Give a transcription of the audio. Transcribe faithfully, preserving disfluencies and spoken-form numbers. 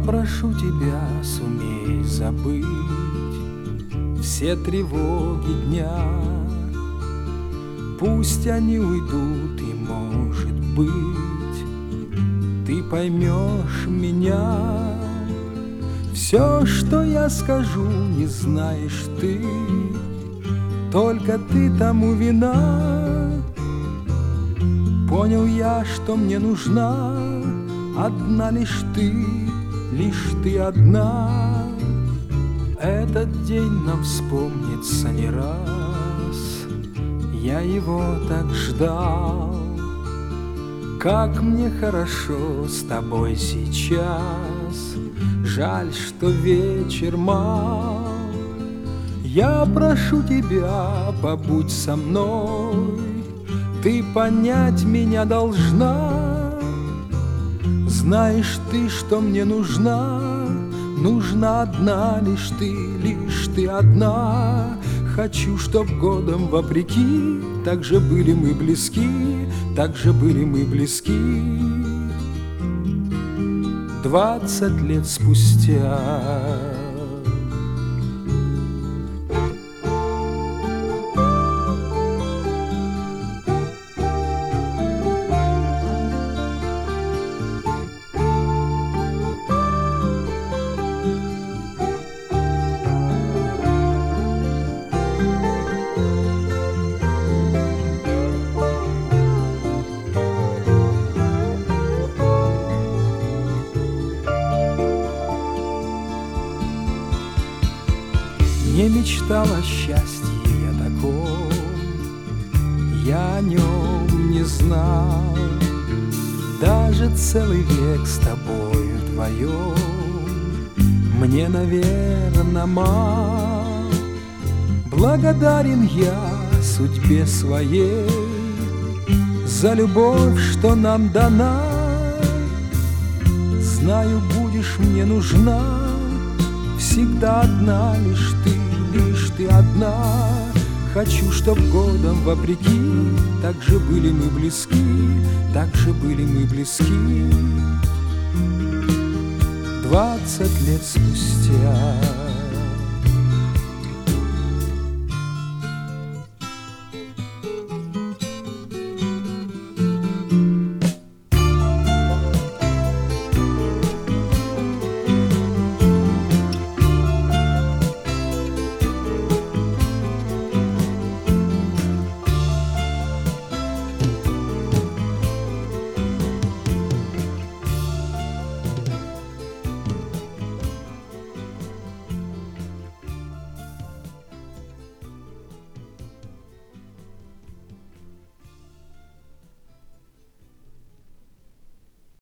прошу тебя, сумей забыть все тревоги дня. Пусть они уйдут, и, может быть, ты поймешь меня. Все, что я скажу, не знаешь ты, только ты тому вина. Понял я, что мне нужна одна лишь ты, лишь ты одна. Этот день нам вспомнится не раз, я его так ждал. Как мне хорошо с тобой сейчас, жаль, что вечер мал. Я прошу тебя, побудь со мной, ты понять меня должна. Знаешь ты, что мне нужна, нужна одна лишь ты, лишь ты одна. Хочу, чтоб годом вопреки так же были мы близки, так же были мы близки. Двадцать лет спустя. Не мечтал о счастье я таком, я о нем не знал. Даже целый век с тобою вдвоем мне, наверно, мал. Благодарен я судьбе своей за любовь, что нам дана. Знаю, будешь мне нужна всегда одна лишь ты, лишь ты одна. Хочу, чтоб годом вопреки так же были мы близки, так же были мы близки. Двадцать лет спустя.